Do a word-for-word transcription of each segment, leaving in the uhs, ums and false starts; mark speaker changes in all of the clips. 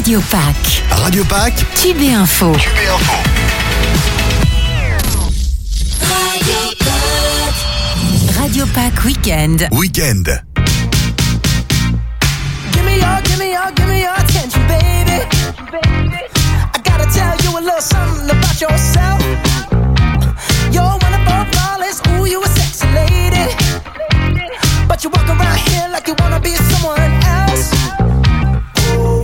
Speaker 1: Radio Pack.
Speaker 2: Radio Pack.
Speaker 1: Tube et Info.
Speaker 2: Tube et Info.
Speaker 1: Radio Pack. Radio Pack Weekend.
Speaker 2: Weekend.
Speaker 3: Give me your, give me your, give me your attention, baby. I gotta tell you a little something about yourself. You're wonderful, flawless, ooh, you a sexy lady. But you walk around here like you wanna be someone else. Ooh,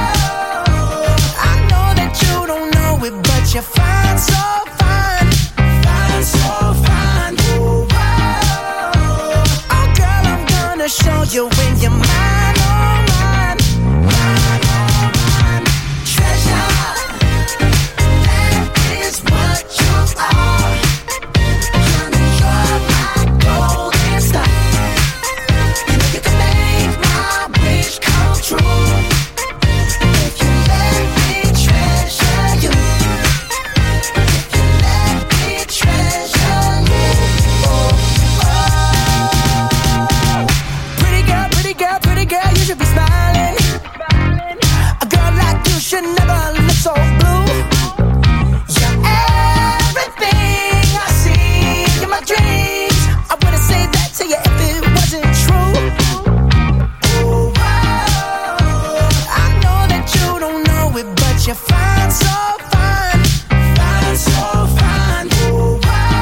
Speaker 3: I know that you don't know it, but you're fine, so fine, fine, so fine. Ooh, oh girl, I'm gonna show you when you're mine, oh mine, mine, oh mine. Treasure, that is what you are. Honey, you're my golden star. You know you can make my wish come true. If you let me treasure you. If you let me treasure you. Oh, oh. Pretty girl, pretty girl, pretty girl, you should be smiling. A girl like you should never look so blue. You're everything I see in my dreams. I wouldn't say that to you if it wasn't true. Ooh, I know that you don't know it, but you're fine, so fine, fine, so fine. Ooh,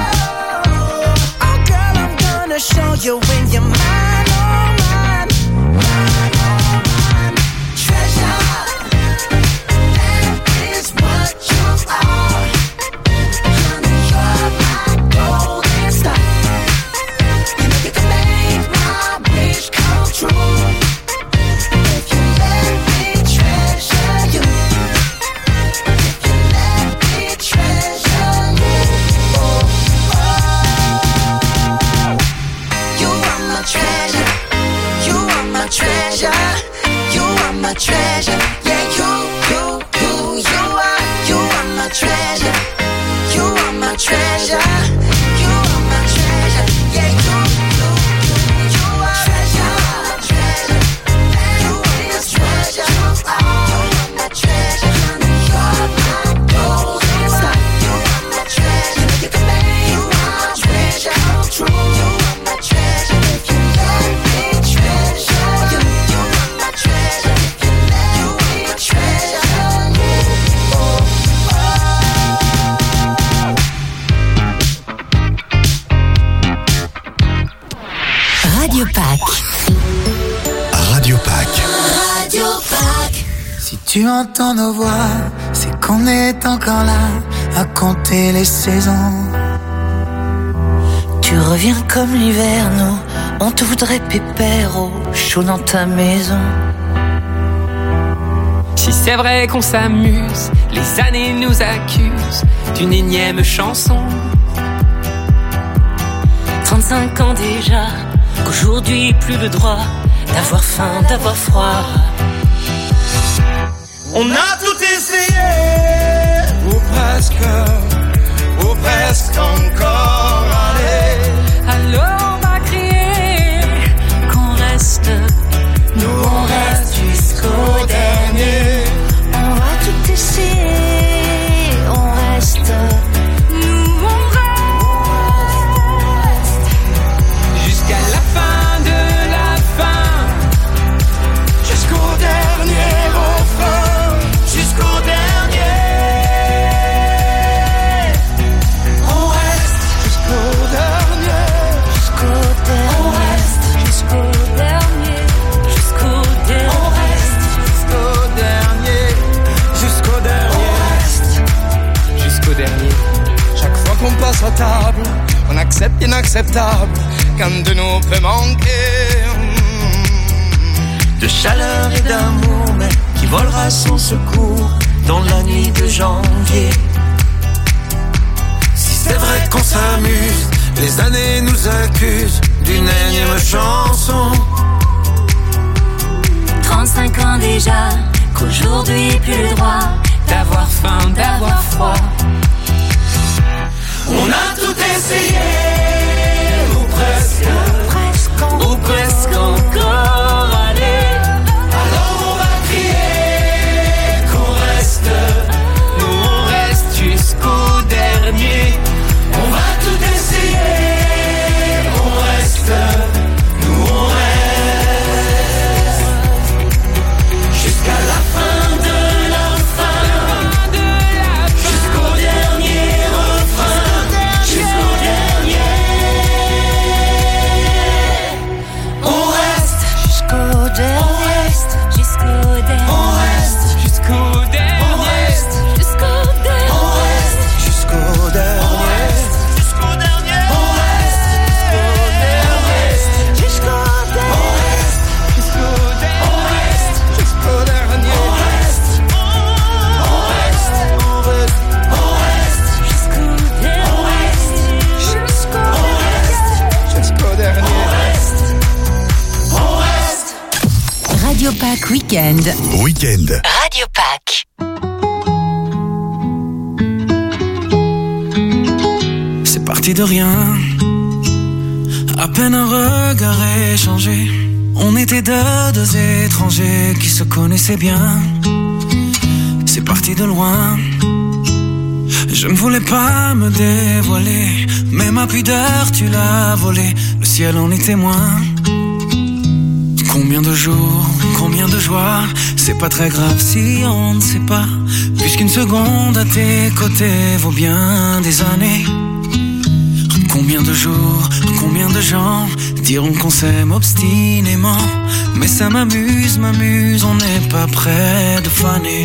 Speaker 3: oh girl, I'm gonna show you when you're mine, oh mine, mine, oh mine. Treasure, that is what you are. Honey, you're my golden star. You know you can make my wish come true. If you let me treasure you. If you let me treasure you. Oh, oh. You are my treasure. You are my treasure. You are my treasure. Yeah, you, you, you, you are. You are my treasure. You are my treasure. You are my treasure. Yeah, you, you, you, you are. Treasure, treasure. You are my treasure. You are my treasure. Honey, you're my golden star. You are my treasure. You can make my treasure come true. You are my treasure. If you let me treasure you. You are my treasure. If you let me treasure you. Oh,
Speaker 1: Radio Pack.
Speaker 2: Radio Pack.
Speaker 1: Radio Pack.
Speaker 4: Si tu entends nos voix, c'est qu'on est encore là à compter les saisons. Tu reviens comme l'hiver, nous, on te voudrait pépère au chaud dans ta maison.
Speaker 5: Si c'est vrai qu'on s'amuse, les années nous accusent d'une énième chanson.
Speaker 6: trente-cinq ans déjà, qu'aujourd'hui plus le droit d'avoir faim, d'avoir froid.
Speaker 7: On a tout essayé, ou presque, ou presque encore, allez.
Speaker 6: Alors on va crier qu'on reste, nous on reste jusqu'au dernier. On va tout essayer, on reste, nous on reste.
Speaker 5: Jusqu'à la fin de la fin,
Speaker 7: Jusqu'au dernier refrain, jusqu'au dernier. On reste jusqu'au dernier,
Speaker 6: Jusqu'au dernier, on reste jusqu'au dernier, jusqu'au dernier,
Speaker 7: on reste jusqu'au dernier, jusqu'au dernier. On reste
Speaker 5: jusqu'au dernier.
Speaker 7: chaque fois qu'on passe à table, on accepte l'inacceptable, qu'un de nous peut manquer.
Speaker 4: De chaleur et d'amour, mais qui volera son secours dans la nuit de janvier. Si c'est vrai qu'on s'amuse, les années nous accusent d'une énième chanson.
Speaker 6: trente-cinq ans déjà, qu'aujourd'hui plus le droit
Speaker 5: D'avoir faim, d'avoir froid.
Speaker 7: On a tout essayé, ou presque,
Speaker 6: presque,
Speaker 7: ou presque encore, allez. Alors on va crier
Speaker 1: Week-end.
Speaker 2: Week-end.
Speaker 1: Radio Pack.
Speaker 8: C'est parti de rien. À peine un regard échangé. On était deux, deux étrangers qui se connaissaient bien. C'est parti de loin. Je ne voulais pas me dévoiler, mais ma pudeur tu l'as volée. Le ciel en est témoin. Combien de jours, combien de joies. C'est pas très grave si on ne sait pas, puisqu'une seconde à tes côtés vaut bien des années. Combien de jours, combien de gens diront qu'on s'aime obstinément. Mais ça m'amuse, m'amuse, on n'est pas près de faner.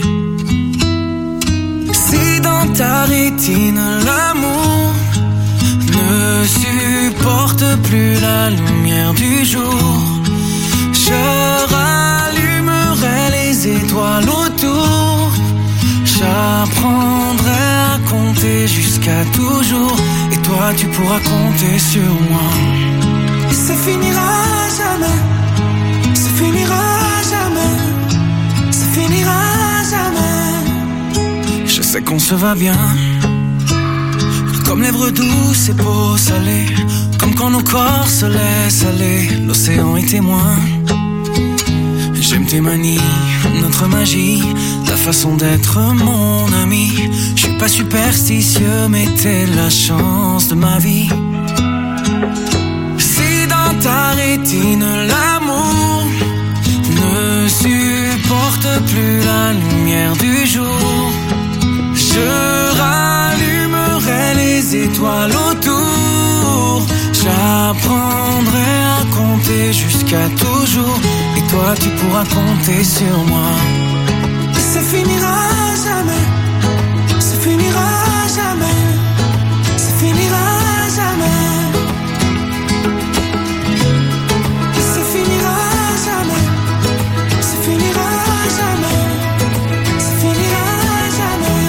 Speaker 8: Si dans ta rétine l'amour ne supporte plus la lumière du jour, je rallumerai les étoiles autour. J'apprendrai à compter jusqu'à toujours, et toi tu pourras compter sur moi. Et ça finira jamais, ça finira jamais, ça finira jamais. Je sais qu'on se va bien, comme lèvres douces et peau salée, comme quand nos corps se laissent aller, l'océan est témoin. J'aime tes manies, notre magie, ta façon d'être mon ami. Je suis pas superstitieux, mais t'es la chance de ma vie. Si dans ta rétine l'amour ne supporte plus la lumière du jour, je rallumerai les étoiles autour. J'apprendrai à compter jusqu'à toujours, et toi tu pourras compter sur moi. Ça finira jamais, ça finira jamais, ça finira jamais. Ça finira jamais, ça finira jamais, ça finira jamais.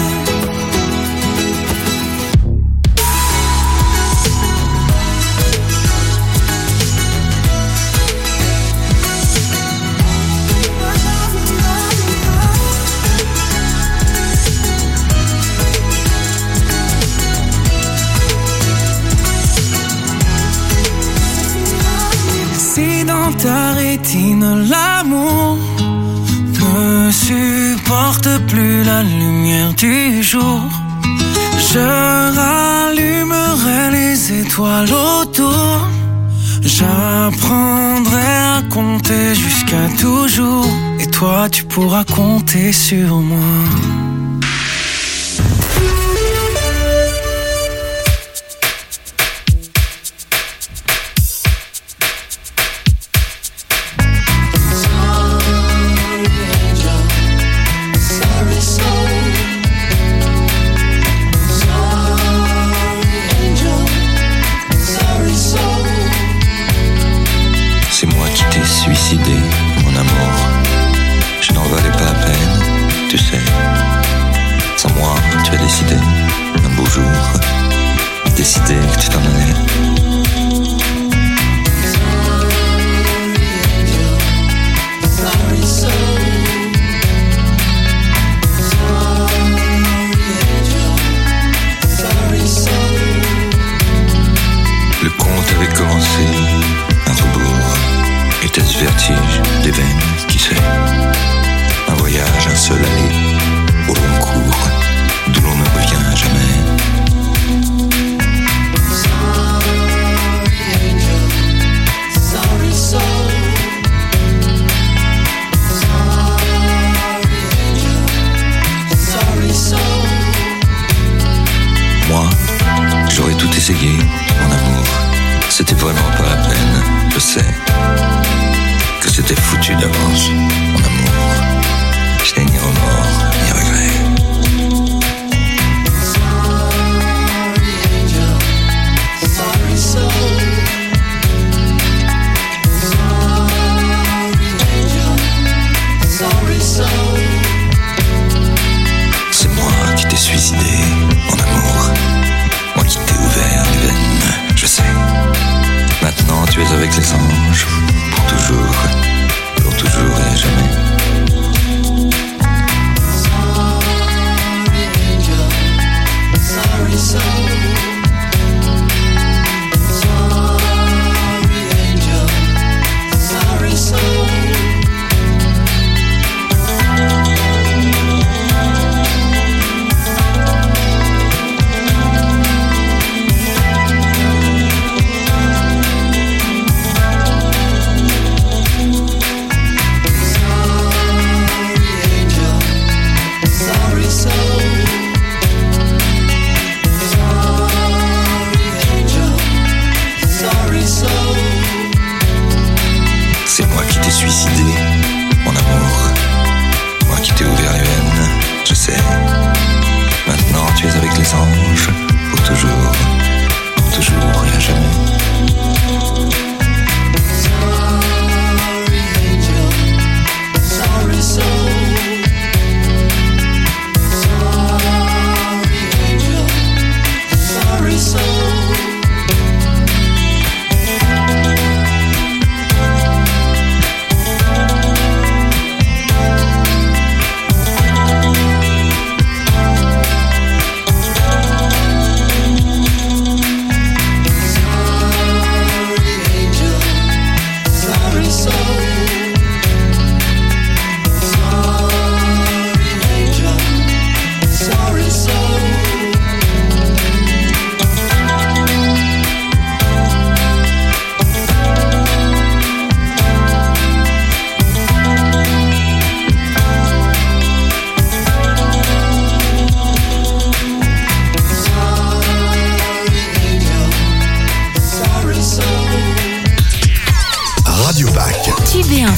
Speaker 8: Ta rétine, l'amour ne supporte plus la lumière du jour. Je rallumerai les étoiles autour. J'apprendrai à compter jusqu'à toujours, et toi tu pourras compter sur moi.
Speaker 9: Suicidé, mon amour, je n'en valais pas la peine, tu sais. Sans moi, tu as décidé, un beau jour, décidé que tu t'en allais. Le conte avait commencé, un rebours. Était-ce vertige des veines, qui sait? Un voyage, un seul aller, au long cours, d'où l'on ne revient jamais. Sorry, soul. Sorry, soul. Moi, j'aurais tout essayé, mon amour. C'était vraiment pas la peine, je sais. Que c'était foutu d'avance, mon amour. Je n'ai ni remords, ni regrets. Sorry, angel. Sorry, soul. Sorry, angel. Sorry, soul. C'est moi qui t'ai suicidé, mon amour. Moi qui t'ai ouvert les veines, je sais. Maintenant tu es avec les anges, pour toujours, pour toujours et à jamais.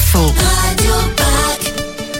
Speaker 1: Info. Radio Pack.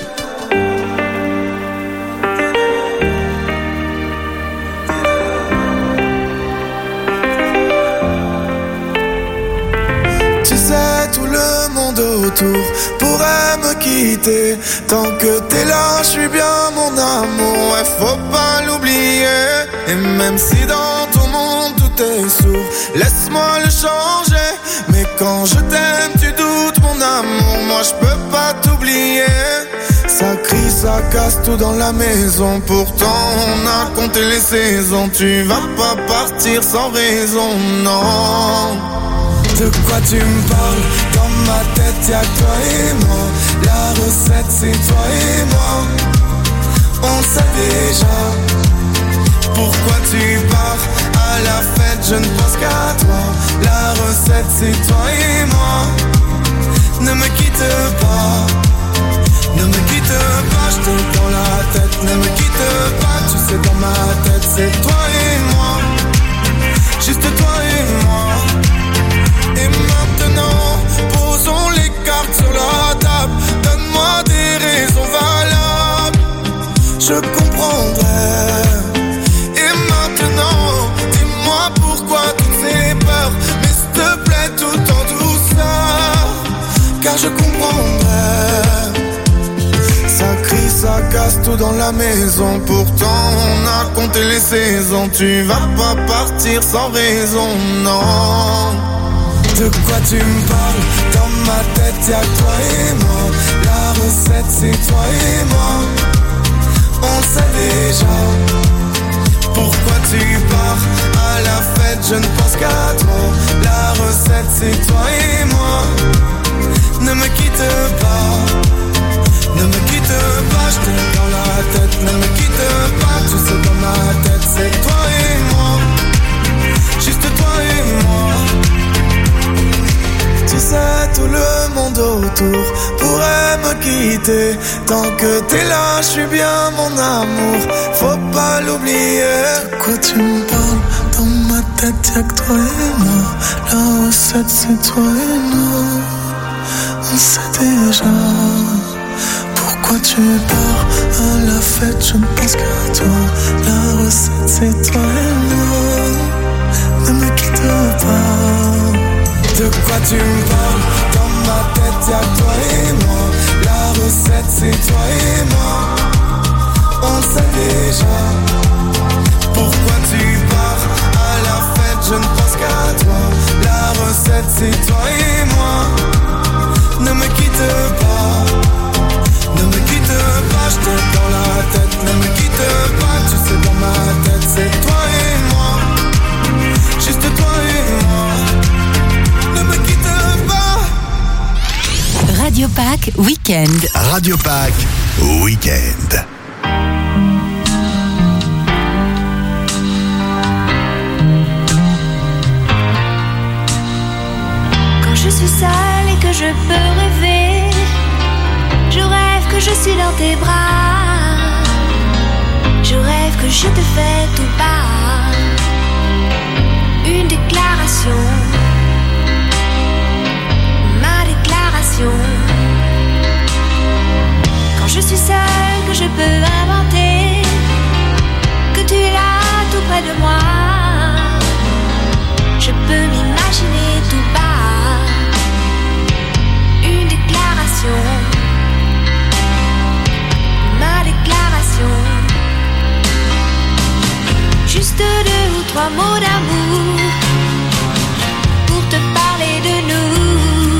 Speaker 10: Tu sais, tout le monde autour pourrait me quitter. Tant que t'es là, je suis bien mon amour, ouais, faut pas l'oublier. Et même si dans ton monde tout est sourd, laisse-moi le changer. Mais quand je t'aime, tu doutes mon amour, moi je peux pas t'oublier. Ça crie, ça casse tout dans la maison, pourtant on a compté les saisons. Tu vas pas partir sans raison, non. De quoi tu me parles? Dans ma tête y'a toi et moi. La recette c'est toi et moi. On sait déjà. Pourquoi tu pars? À la fête je ne pense qu'à toi. La recette c'est toi et moi. Ne me quitte pas. Ne me quitte pas, je t'ai dans la tête. Ne me quitte pas, tu sais dans ma tête c'est toi et moi. Juste toi et moi. Et maintenant, posons les cartes sur la table. Donne-moi des raisons valables, je comprendrai. Et maintenant, dis-moi pourquoi toutes ces peurs. Mais s'il te plaît, tout en douceur, car je comprendrai. Ça crie, ça casse tout dans la maison, pourtant on a compté les saisons. Tu vas pas partir sans raison, non. De quoi tu me parles? Dans ma tête y'a toi et moi. La recette c'est toi et moi. On sait déjà. Pourquoi tu pars? À la fête je ne pense qu'à toi. La recette c'est toi et moi. Ne me quitte pas. Ne me quitte pas, je t'ai dans la tête. Ne me quitte pas, tu sais dans ma tête c'est toi et moi. Juste toi et moi. Tu sais, tout le monde autour pourrait me quitter. Tant que t'es là, je suis bien mon amour, faut pas l'oublier. De quoi tu me parles? Dans ma tête y'a que toi et moi. La recette c'est toi et moi. On sait déjà. Pourquoi tu pars? À la fête je ne pense qu'à toi. La recette c'est toi et moi. Ne me quitte pas. De quoi tu me parles? Dans ma tête y'a toi et moi. La recette c'est toi et moi. On sait déjà. Pourquoi tu pars? À la fête je ne pense qu'à toi. La recette c'est toi et moi. Ne me quitte pas. Ne me quitte pas, je t'ai dans la tête. Ne me quitte pas, tu sais dans ma tête c'est toi et moi. Juste toi et moi.
Speaker 1: Radio Pack Weekend.
Speaker 2: Radio Pack Weekend.
Speaker 6: Quand je suis seule et que je peux rêver, je rêve que je suis dans tes bras. Je rêve que je te fais tout bas une déclaration. Quand je suis seule, que je peux inventer que tu es là tout près de moi. Je peux m'imaginer tout bas une déclaration. Ma déclaration. Juste deux ou trois mots d'amour pour te parler de nous.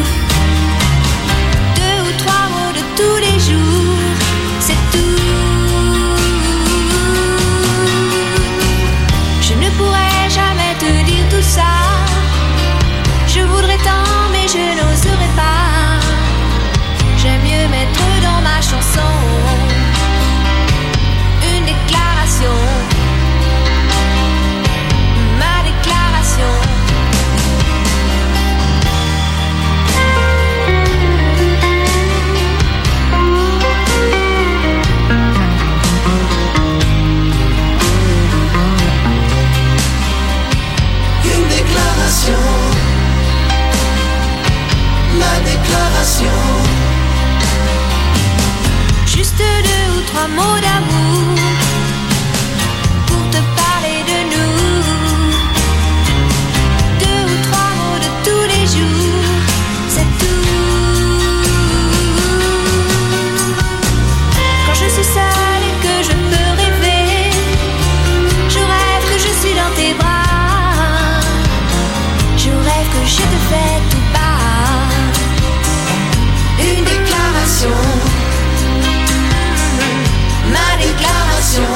Speaker 6: Tous les jours, c'est tout. Je ne pourrais jamais te dire tout ça. Je voudrais tant, mais je n'oserais pas. J'aime mieux mettre dans ma chanson une déclaration. Ma déclaration.
Speaker 11: La déclaration,
Speaker 6: juste deux ou trois mots d'amour pour te parler de nous. Deux ou trois mots de tous les jours, c'est tout. Quand je suis seule et que je peux rêver, je rêve que je suis dans tes bras. Je rêve que je te fais tout bas. Une déclaration, ma déclaration.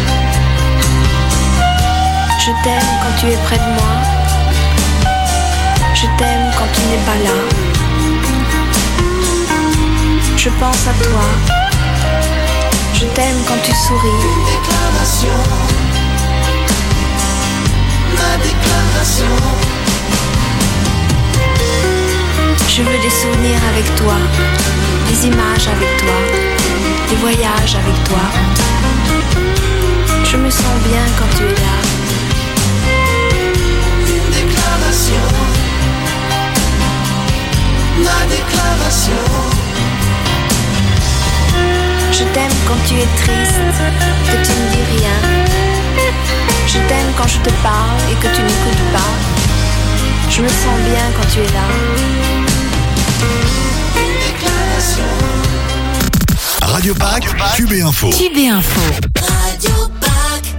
Speaker 6: Je t'aime quand tu es près de moi. Je t'aime quand tu n'es pas là. Je pense à toi. Je t'aime quand tu souris.
Speaker 3: Une déclaration, ma déclaration.
Speaker 6: Je veux des souvenirs avec toi, des images avec toi, des voyages avec toi. Je me sens bien quand tu es là.
Speaker 3: Une déclaration, ma déclaration.
Speaker 6: Je t'aime quand tu es triste, que tu ne dis rien. Je t'aime quand je te parle et que tu n'écoutes pas. Je me sens bien quand tu es là.
Speaker 2: Radio Pack, Q B Info.
Speaker 1: Q B Info.
Speaker 3: Radio Pack.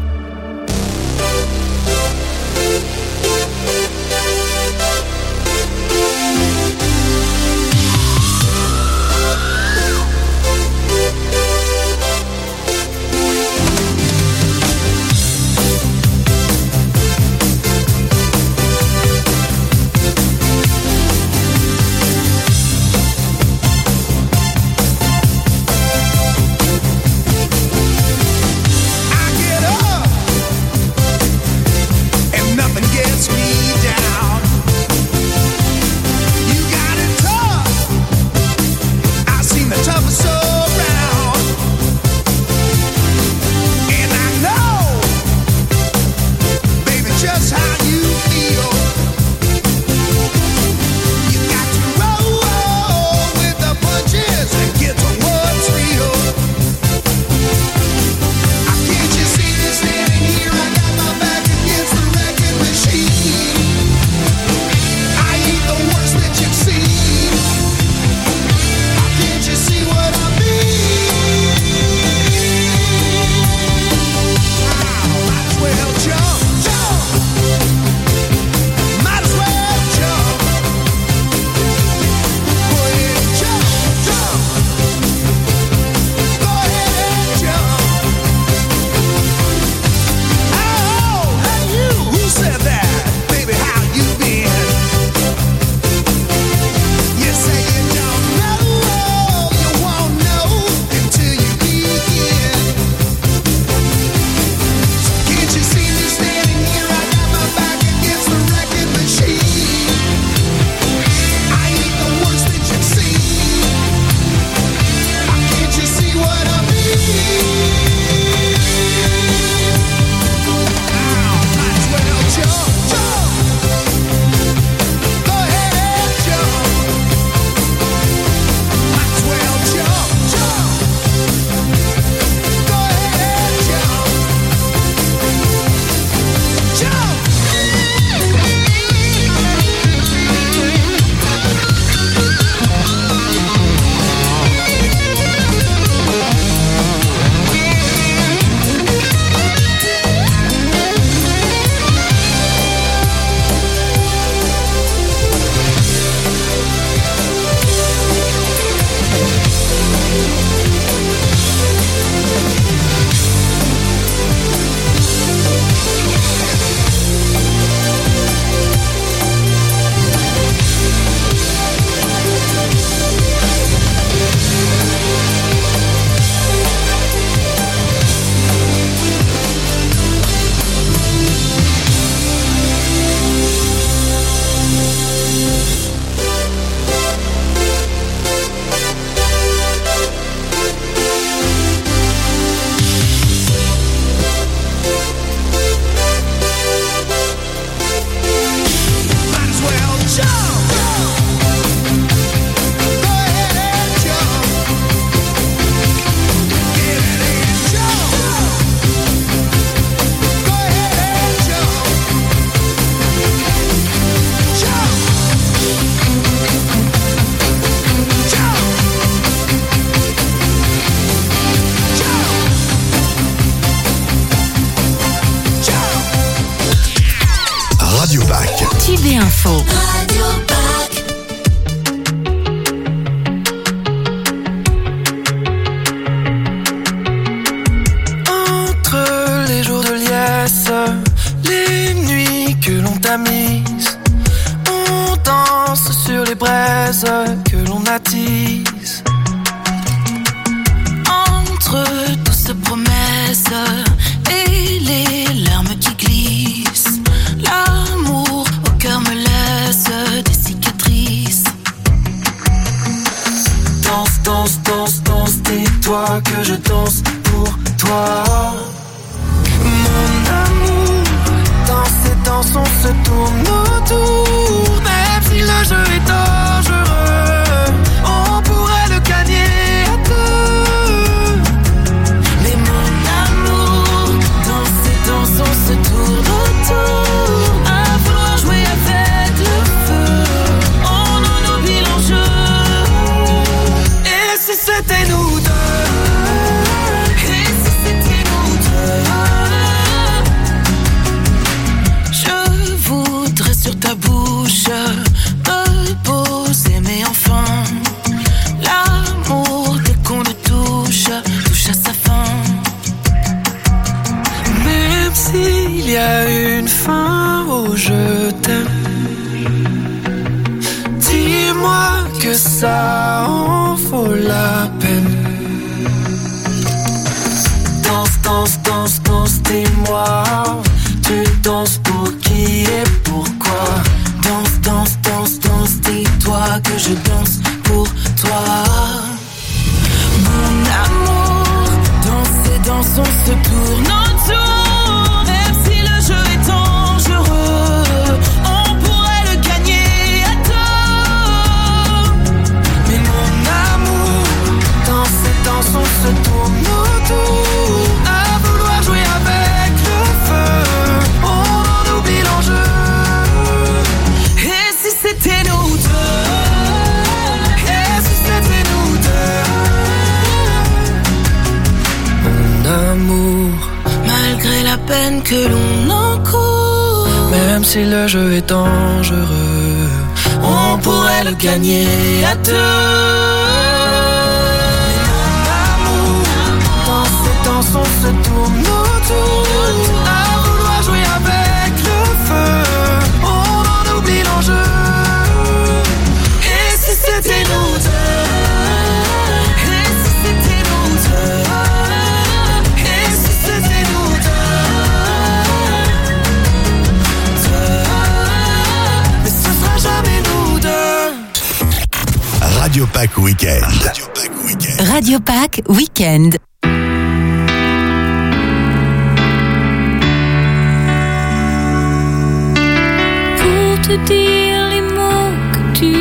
Speaker 10: I
Speaker 2: Radio Pack.
Speaker 1: Tube et Info.
Speaker 3: Radio Pack.
Speaker 8: Entre les jours de liesse, les nuits que l'on t'a mises, on danse sur les braises que l'on attise. Entre toutes ces promesses et les larmes qui glissent, l'amour au cœur me laisse des cicatrices. Danse, danse, danse, danse, dis-toi que je danse pour toi. Mon amour, dans ces danses on se tourne autour. Même si le jeu est dangereux, on pourrait le gagner à deux. Mais mon amour, dans ces danses on se tourne autour. À vouloir jouer avec le feu, on en oublie l'enjeu. Et si c'était nous deux? Sur ta bouche, me poser, mais enfin, l'amour, dès qu'on le touche, touche à sa fin. Même s'il y a une fin au je t'aime, dis-moi que ça en vaut la peine. Danse, danse, danse, danse, dis-moi, tu danses pour qui et pourquoi? Danse, danse, danse, danse, dis-toi que je danse pour toi. Mon amour, dans ces danses on se tourne autour. Même si le jeu est dangereux, on pourrait le gagner à deux. Mais mon amour, dans ces danses on se tourne autour. À vouloir jouer avec le feu, on en oublie l'enjeu. Et si c'était nous deux? Et si c'était nous deux? Mon amour, malgré la peine que l'on encourt, même si le jeu est dangereux, on pourrait le gagner à deux. Dans ces danses on se tourne autour. À vouloir jouer avec le feu, on en oublie l'enjeu. Et si c'était nous deux? Et si c'était nous deux? Et si c'était nous deux? Mais ce sera jamais nous deux.
Speaker 2: Radio Pack Weekend. Radio Pack Weekend.
Speaker 1: Radio Pack Weekend.
Speaker 6: Pour te dire les mots que tu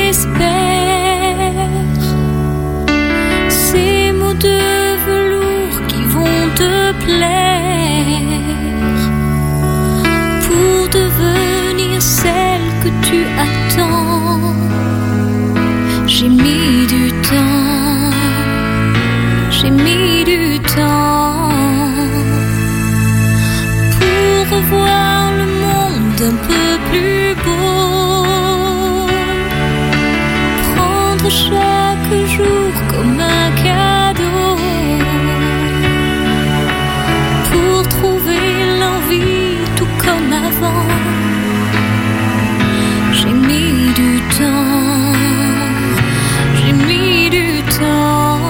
Speaker 6: espères, ces mots de velours qui vont te plaire, pour devenir celle que tu attends. J'ai mis du temps, j'ai mis du temps pour revoir le monde un peu plus beau, prendre chaque jour comme un cadeau, pour trouver l'envie tout comme avant. J'ai mis du temps, j'ai mis du temps,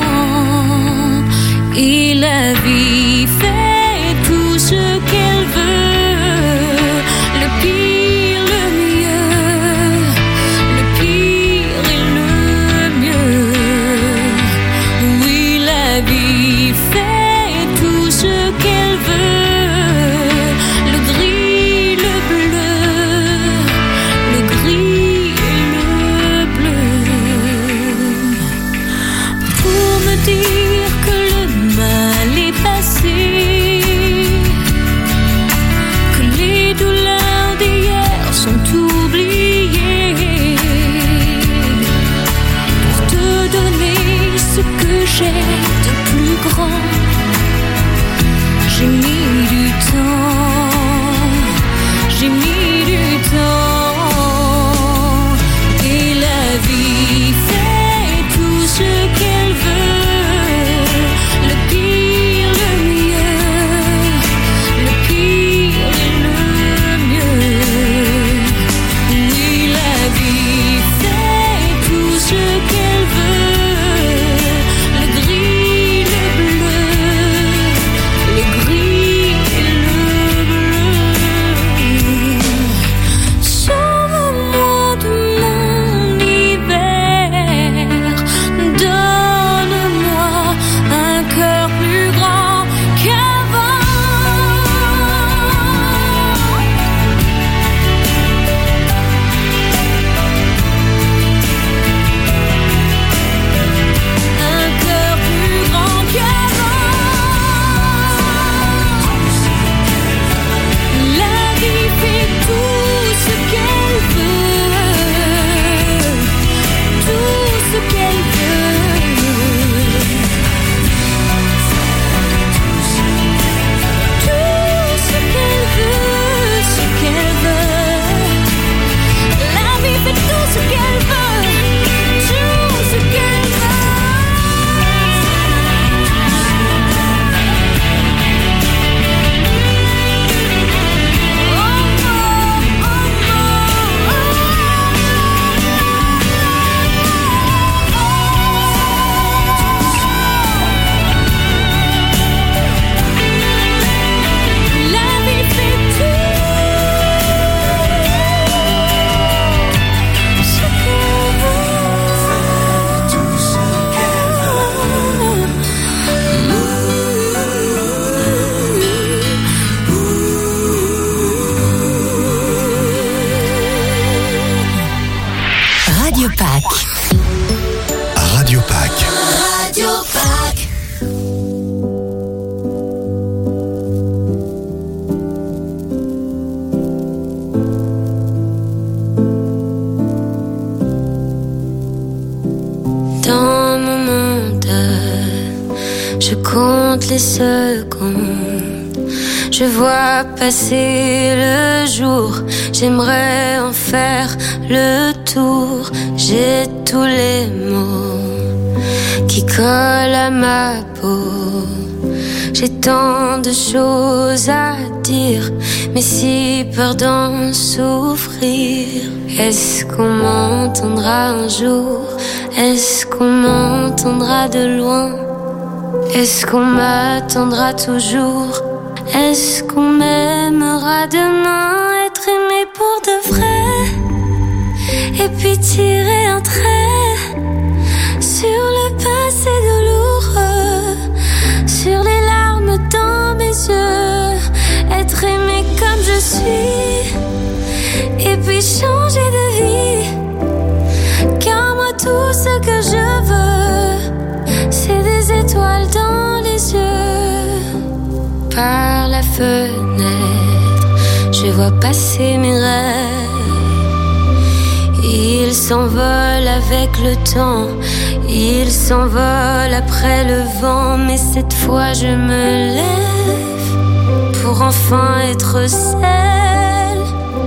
Speaker 6: et la vie fait tout ce qu'elle veut, le pire, le mieux, le pire et le mieux. Oui, la vie fait tout ce qu'elle veut, le gris, le bleu, le gris et le compte les secondes. Je vois passer le jour, j'aimerais en faire le tour. J'ai tous les mots qui collent à ma peau. J'ai tant de choses à dire, mais si peur d'en souffrir. Est-ce qu'on m'entendra un jour? Est-ce qu'on m'entendra de loin? Est-ce qu'on m'attendra toujours? Est-ce qu'on m'aimera demain? Être aimé pour de vrai, et puis tirer un trait sur le passé douloureux, sur les larmes dans mes yeux. Être aimé comme je suis, et puis changer de vie. Car moi tout ce que je veux, c'est des étoiles dans les yeux. Par la fenêtre, je vois passer mes rêves. Ils s'envolent avec le temps, ils s'envolent après le vent. Mais cette fois je me lève pour enfin être celle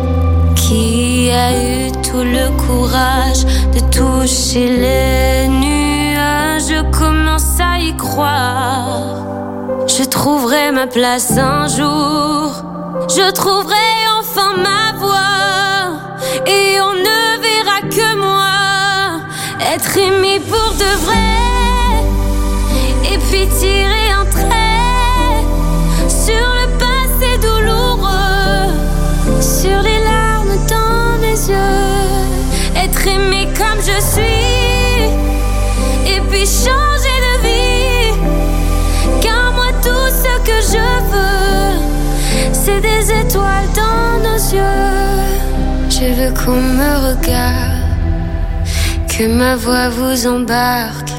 Speaker 6: qui a eu tout le courage de toucher les nuages. Je commence à y croire. Je trouverai ma place un jour. Je trouverai enfin ma voix. Et on ne verra que moi. Être aimé pour de vrai. Et puis tirer un trait sur le passé douloureux, sur les larmes dans mes yeux. Être aimé comme je suis, et puis changer de vie. Car moi tout ce que je veux, c'est des étoiles dans nos yeux. Je veux qu'on me regarde, que ma voix vous embarque.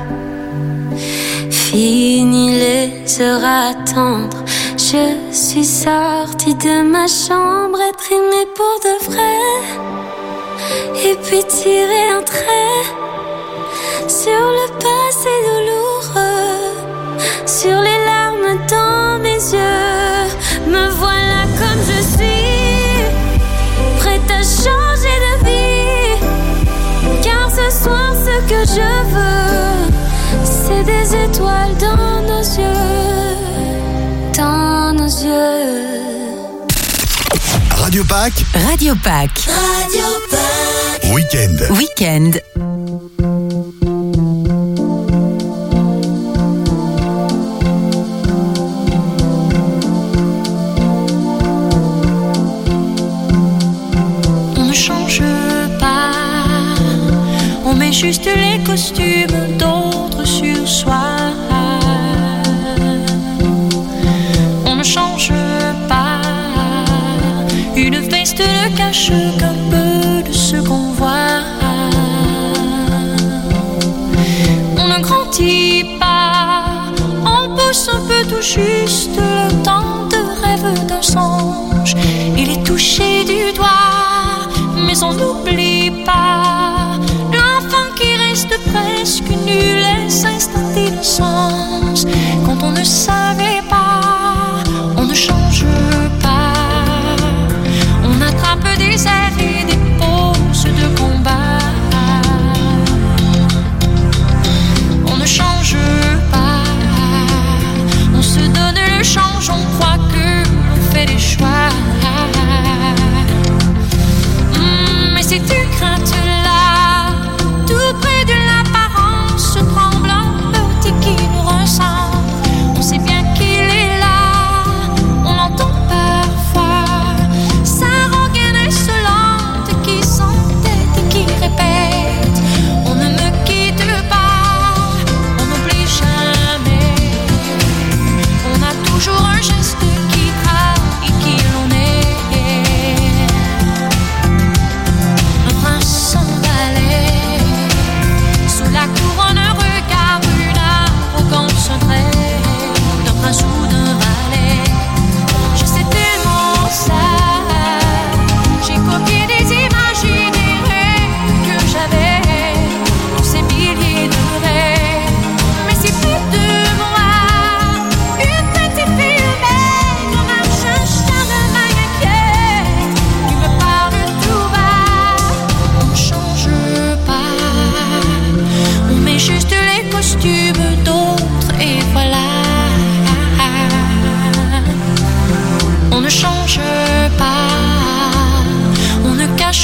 Speaker 6: Fini les heures à attendre, je suis sortie de ma chambre. Être aimée pour de vrai, et puis tirer un trait sur le passé douloureux, sur les larmes dans mes yeux. Me voilà comme je suis, prête à changer de vie. Car ce soir ce que je veux, c'est des étoiles dans nos yeux, dans nos yeux.
Speaker 2: Radio Pâques.
Speaker 1: Radio Pâques.
Speaker 6: Radio Pâques.
Speaker 2: Week-end.
Speaker 1: Week-end.
Speaker 11: On ne change pas, on met juste les costumes d'autres sur soi. On ne change pas, une veste ne cache qu'un peu de ce qu'on voit. On ne grandit pas, on pousse un peu tout juste le temps de rêve d'un songe. Il est touché du doigt, mais on n'oublie pas l'enfant qui reste presque nu, les instants d'innocence. Quand on ne savait pas, on ne change pas. On attrape des airs et des poses de combat. On ne change pas, on se donne le change, on croit que l'on fait des choix. Mmh, mais ces deux craintes-là, tout près de l'apparence tremblante, petit qui nous ressemble, on sait bien qu'il est là.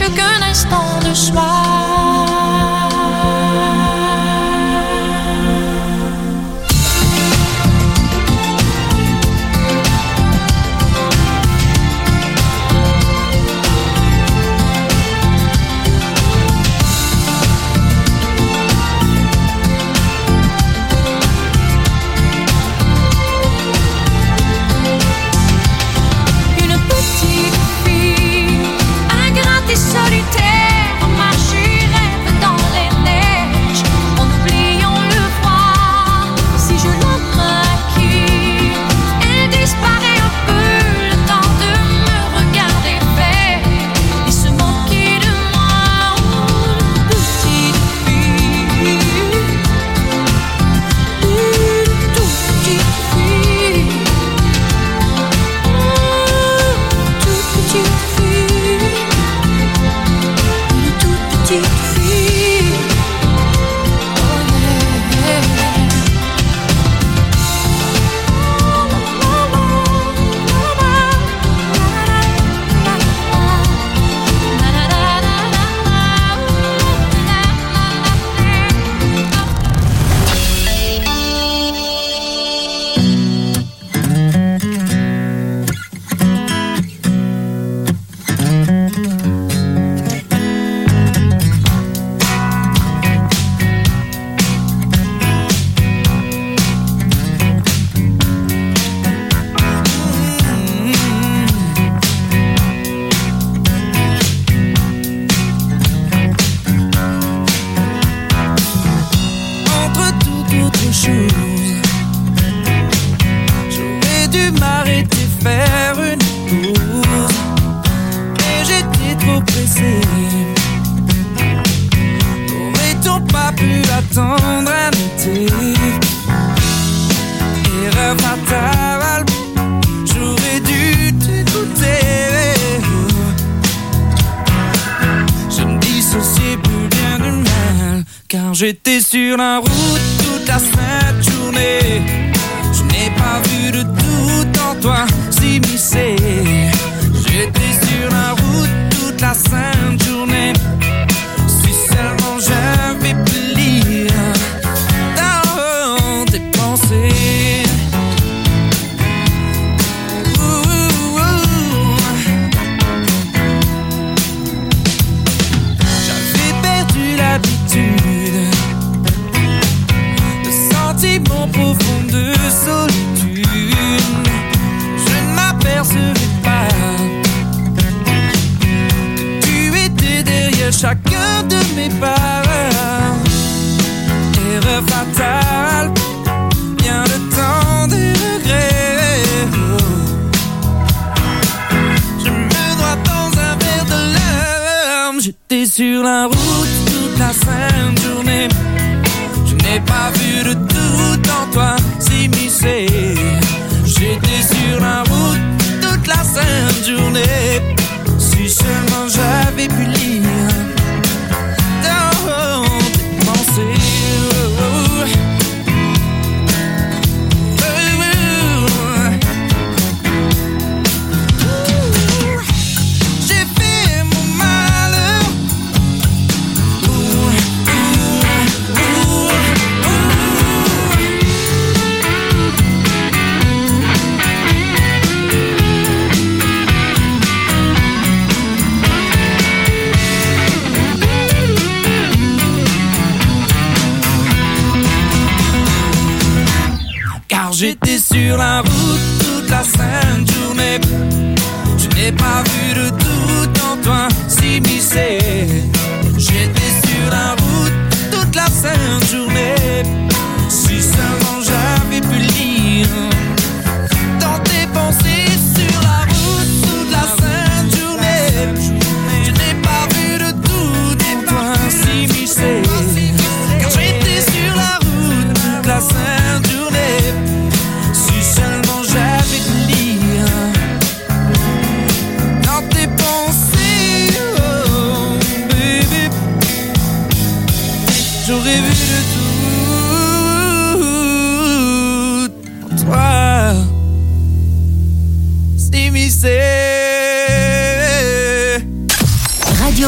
Speaker 11: plus qu'un instant de soi. Solitaire, marcher rêve dans les neiges, en oubliant le froid. Si je la maquille, elle disparaît un peu, le temps de me regarder faire et se moquer de moi. Oh, petite fille, une toute petite fille, oh, toute petite fille. Petite fille, oh yeah,
Speaker 8: attendre un été. Erreur fatale, j'aurais dû t'écouter. Je me dissociais plus bien du mal, car j'étais sur la route toute la sainte journée. Je n'ai pas vu de doute en toi s'immiscer. J'étais sur la route toute la sainte journée. Si seulement j'avais pu lire dans tes pensées. Ouh, ouh. J'avais perdu l'habitude de sentiments profonds de solitude. Je ne m'apercevais pas que tu étais derrière chacun de mes pas. Erreur fatale, bien le temps des regrets. Je me noie dans un verre de larmes. J'étais sur la route toute la sainte journée. Je n'ai pas vu de doute en toi s'immiscer. J'étais sur la route toute la sainte journée. Si seulement j'avais pu lire dans tes pensées. J'ai fait mon malheur. Car j'étais sur la route toute la sainte journée. Je n'ai pas vu de doute en toi s'immiscer. J'étais sur la route toute la sainte journée. Si seulement j'avais pu lire dans tes pensées. Sur la route toute la sainte journée. Je n'ai pas vu de doute en toi s'immiscer. Car j'étais sur la route toute la sainte journée. Si seulement j'avais pu lire dans tes pensées, oh baby, j'aurais vu de tout en toi s'immiscer.
Speaker 1: Radio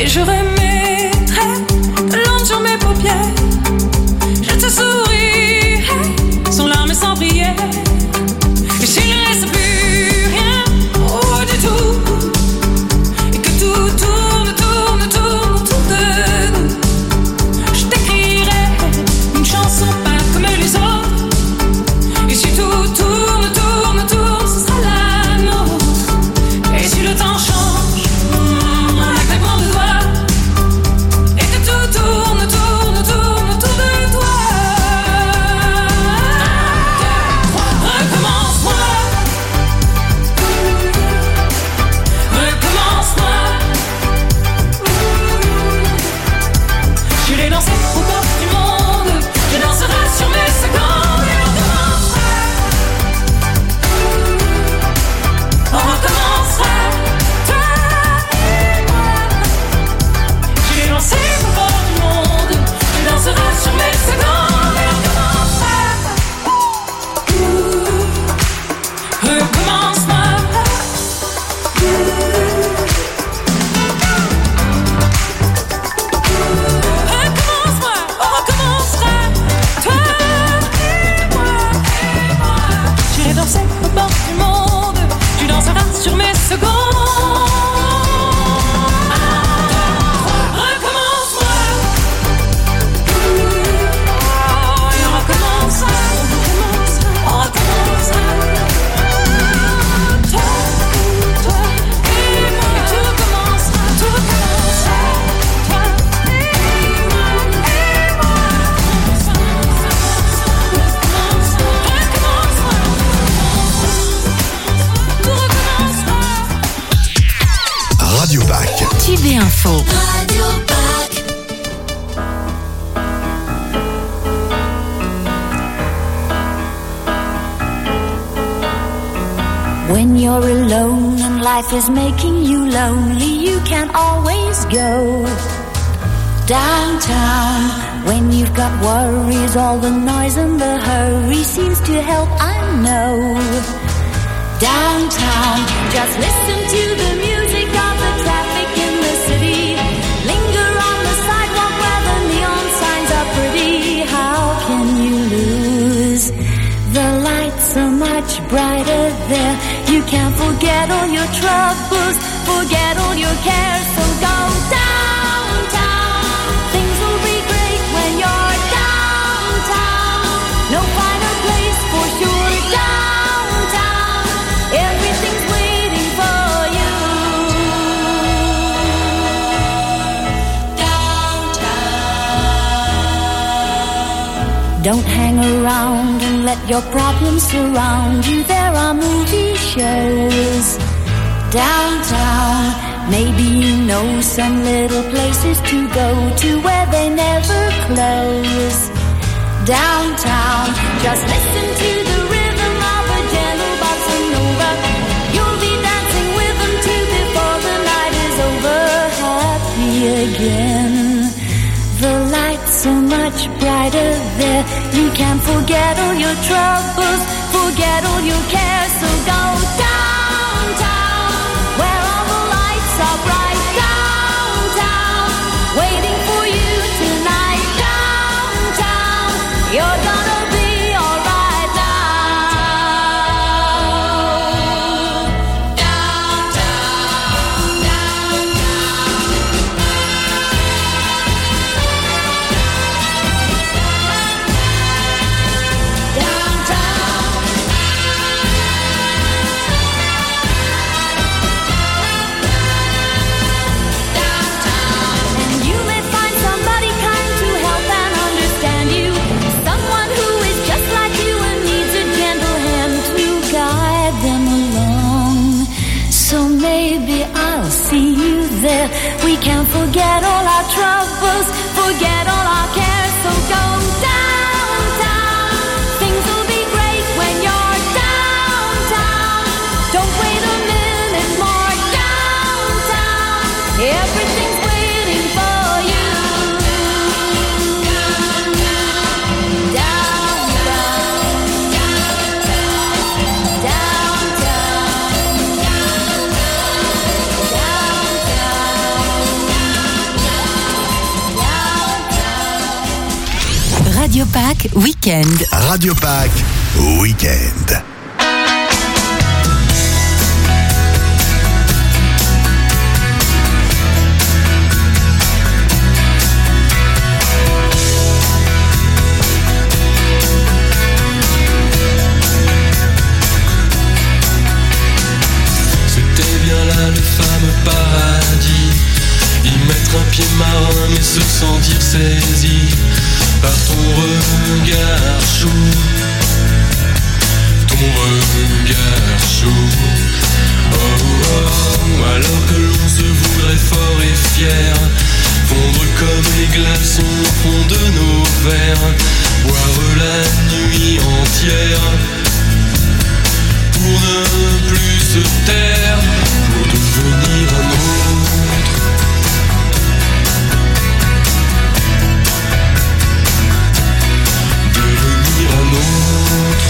Speaker 6: Et je remettrai de l'ombre sur mes paupières. Je te souris sans larmes et sans prière. Et s'il ne reste plus rien, oh du tout, et que tout tourne, tourne, tourne autour de nous, je t'écrirai une chanson pas comme les autres. Et si tout tourne, tourne, tourne, ce sera la nôtre. Et si le temps change, mm, un claquement de doigts, et que tout tourne, tourne, tourne autour de toi. Recommence-moi, recommence-moi. Je l'ai dansé au bord du monde, je danserai sur mes secondes et on recommencera. On recommencera, toi et moi. Je l'ai dansé au bord du monde, je danserai sur mes secondes et on recommencera. Recommence-moi. Recommence-moi, on recommencera, toi et moi, et moi. J'irai danser au bord du monde, tu danseras sur mes secondes. Recommence-moi. Oh, et on recommencera, on recommencera. Toi, toi et moi, et tout recommencera, tout recommencera. Toi et moi, et moi. Recommencera, tout recommencera.
Speaker 2: Radio Pack.
Speaker 1: Tube et Info.
Speaker 6: Radio Pack.
Speaker 11: When you're alone and life is making you lonely, you can always go downtown. When you've got worries, all the noise and the hurry seems to help, I know. Downtown, just listen to the music of the traffic in the city. Linger on the sidewalk where the neon signs are pretty. How can you lose? The lights are much brighter there. You can forget all your troubles, forget all your cares. So go downtown. Things will be great when you're downtown. No finer place for sure. Downtown, everything's waiting for you. Downtown. Don't hang around and let your problems surround you. There are movie shows downtown. Maybe you know some little places to go to where they never close. Downtown, just listen to the rhythm of a gentle bossa nova. You'll be dancing with them too before the night is over. Happy again. The lights are much brighter there. You can forget all your troubles, forget all your cares. So go downtown, where all the lights are bright. Downtown, waiting for you tonight. Downtown, you're gonna be alright now. Downtown, downtown. Downtown. And you may find somebody kind to help and understand you. Someone who is just like you and needs a gentle hand to guide them along. So maybe I'll see you there. We can forget all our troubles, forget all our cares. So go downtown. Things will be great when you're downtown. Don't wait a minute more. Downtown, everything's waiting for you. Downtown, downtown, downtown, downtown.
Speaker 1: Pâques Week-end.
Speaker 2: Radio Pâques Week-end.
Speaker 12: Paradis, y mettre un pied marin mais se sentir saisi par ton regard chaud, ton regard chaud. Oh, oh, alors que l'on se voudrait fort et fier, fondre comme les glaçons au fond de nos verres, boire la nuit entière pour ne plus se taire, pour devenir un autre. Devenir un autre.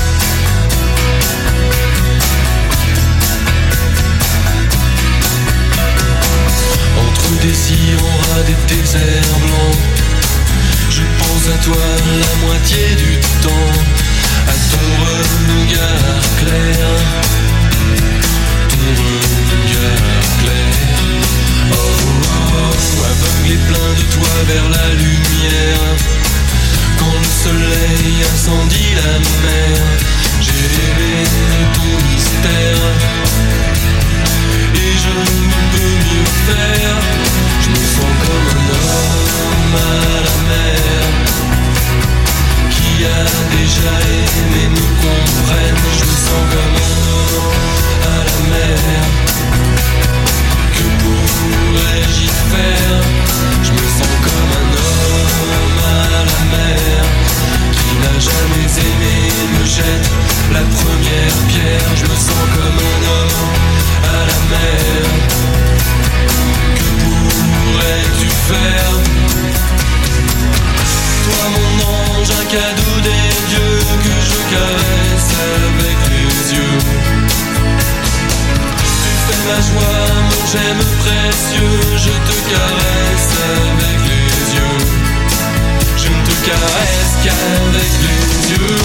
Speaker 12: Entre des sirens des déserts blancs, je pense à toi la moitié du temps, à ton regard clair, ton regard clair. Oh, oh, oh, aveugle et plein de toi vers la lumière, quand le soleil incendie la mer, j'ai rêvé ton mystère, et je ne peux mieux faire, je me sens comme un homme à la mer, qui a déjà aimé me comprenne, je me sens comme un homme à la mer, que pourrais-je y faire, je me sens comme un homme à la mer, qui n'a jamais aimé me jette la première pierre, je me sens comme un homme à la mer, que pourrais-tu faire? Toi mon ange, un cadeau des dieux que je caresse avec les yeux. Tu fais ma joie, mon j'aime précieux, je te caresse avec les yeux. Je ne te caresse qu'avec les yeux.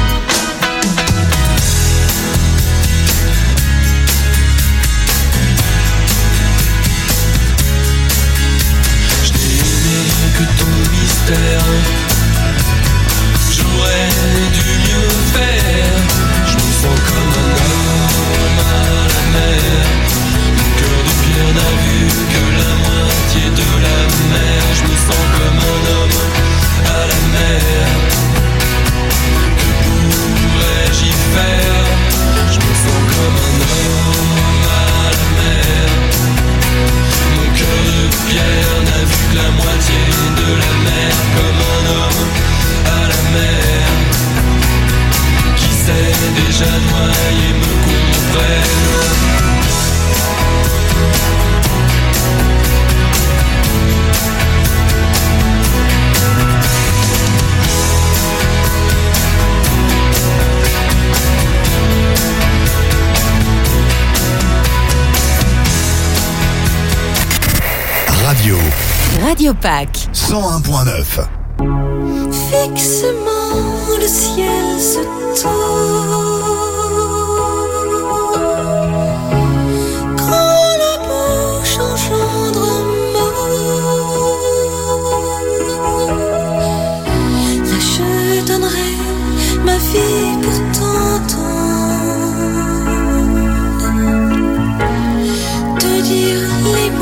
Speaker 12: Que ton mystère, j'aurais dû mieux faire. Je me sens comme un homme à la mer, mon cœur de pierre n'a vu que la moitié de la mer. Je me sens comme un homme à la mer, que pourrais-je y faire? Je me sens comme un homme à la mer, mon cœur de pierre n'a vu que la moitié de la mer, comme un homme à la mer, qui sait déjà noyer me comprenne.
Speaker 2: Radio.
Speaker 1: Radio Pâques.
Speaker 2: cent un point neuf.
Speaker 6: Fixement le ciel se tourne, quand la bouche engendre un mot, là je donnerai ma vie pour t'entendre, te dire les mots